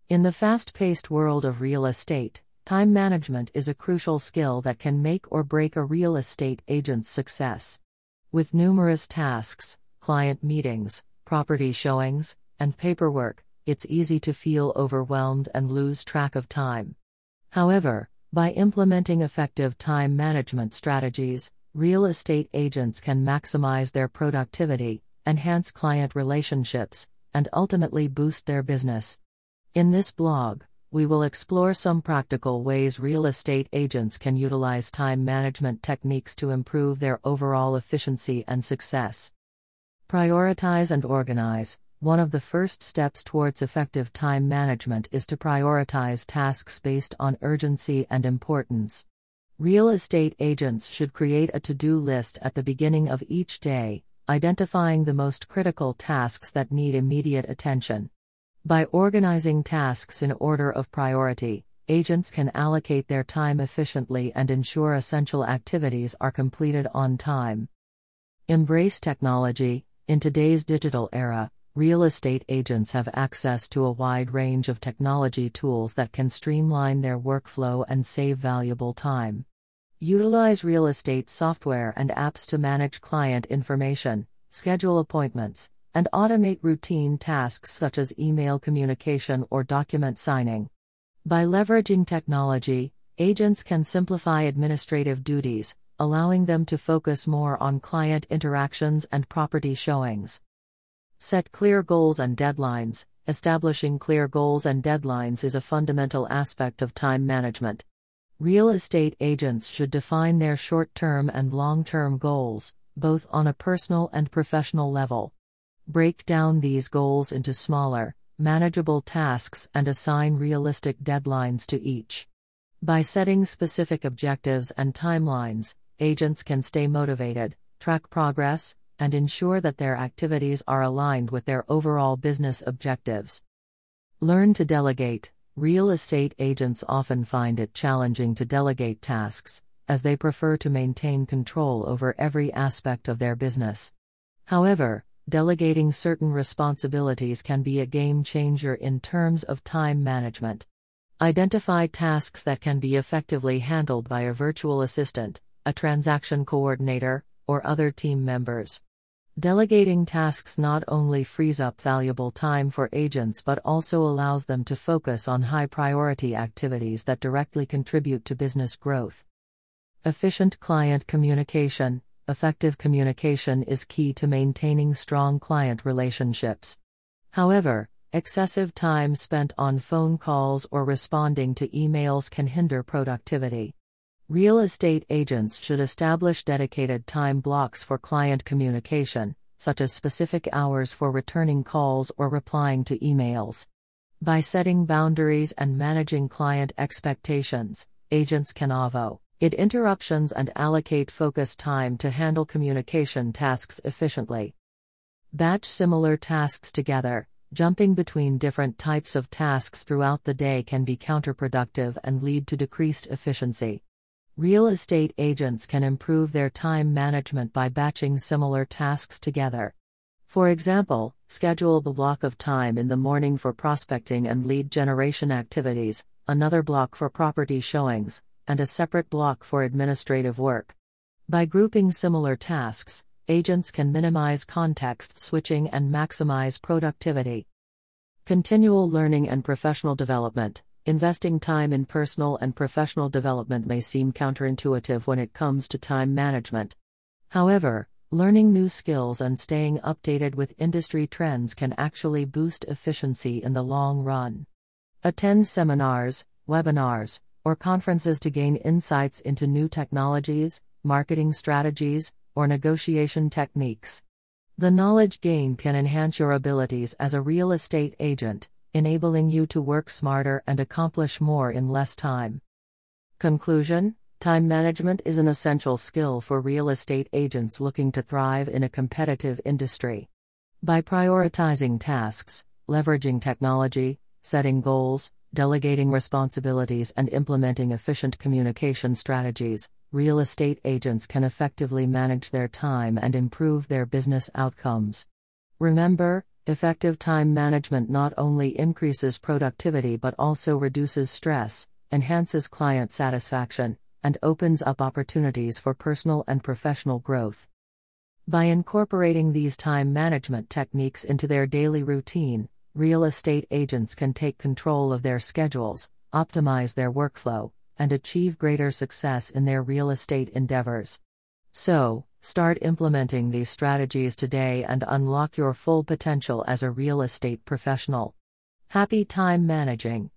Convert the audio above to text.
In the fast-paced world of real estate, time management is a crucial skill that can make or break a real estate agent's success. With numerous tasks, client meetings, property showings, and paperwork, it's easy to feel overwhelmed and lose track of time. However, by implementing effective time management strategies, real estate agents can maximize their productivity, enhance client relationships, and ultimately boost their business. In this blog, we will explore some practical ways real estate agents can utilize time management techniques to improve their overall efficiency and success. Prioritize and organize. One of the first steps towards effective time management is to prioritize tasks based on urgency and importance. Real estate agents should create a to-do list at the beginning of each day, identifying the most critical tasks that need immediate attention. By organizing tasks in order of priority, agents can allocate their time efficiently and ensure essential activities are completed on time. Embrace technology. In today's digital era, real estate agents have access to a wide range of technology tools that can streamline their workflow and save valuable time. Utilize real estate software and apps to manage client information, schedule appointments, and automate routine tasks such as email communication or document signing. By leveraging technology, agents can simplify administrative duties, allowing them to focus more on client interactions and property showings. Set clear goals and deadlines. Establishing clear goals and deadlines is a fundamental aspect of time management. Real estate agents should define their short-term and long-term goals, both on a personal and professional level. Break down these goals into smaller, manageable tasks and assign realistic deadlines to each. By setting specific objectives and timelines, agents can stay motivated, track progress, and ensure that their activities are aligned with their overall business objectives. Learn to delegate. Real estate agents often find it challenging to delegate tasks, as they prefer to maintain control over every aspect of their business. However, delegating certain responsibilities can be a game changer in terms of time management. Identify tasks that can be effectively handled by a virtual assistant, a transaction coordinator, or other team members. Delegating tasks not only frees up valuable time for agents but also allows them to focus on high-priority activities that directly contribute to business growth. Efficient client communication. Effective communication is key to maintaining strong client relationships. However, excessive time spent on phone calls or responding to emails can hinder productivity. Real estate agents should establish dedicated time blocks for client communication, such as specific hours for returning calls or replying to emails. By setting boundaries and managing client expectations, agents can avoid interruptions and allocate focused time to handle communication tasks efficiently. Batch similar tasks together. Jumping between different types of tasks throughout the day can be counterproductive and lead to decreased efficiency. Real estate agents can improve their time management by batching similar tasks together. For example, schedule the block of time in the morning for prospecting and lead generation activities, another block for property showings, and a separate block for administrative work. By grouping similar tasks, agents can minimize context switching and maximize productivity. Continual learning and professional development. Investing time in personal and professional development may seem counterintuitive when it comes to time management. However, learning new skills and staying updated with industry trends can actually boost efficiency in the long run. Attend seminars, webinars, or conferences to gain insights into new technologies, marketing strategies, or negotiation techniques. The knowledge gained can enhance your abilities as a real estate agent, enabling you to work smarter and accomplish more in less time. Conclusion: time management is an essential skill for real estate agents looking to thrive in a competitive industry. By prioritizing tasks, leveraging technology, setting goals, delegating responsibilities, and implementing efficient communication strategies, real estate agents can effectively manage their time and improve their business outcomes. Remember, Effective time management not only increases productivity but also reduces stress, enhances client satisfaction, and opens up opportunities for personal and professional growth. By incorporating these time management techniques into their daily routine, real estate agents can take control of their schedules, optimize their workflow, and achieve greater success in their real estate endeavors. So, start implementing these strategies today and unlock your full potential as a real estate professional. Happy time managing!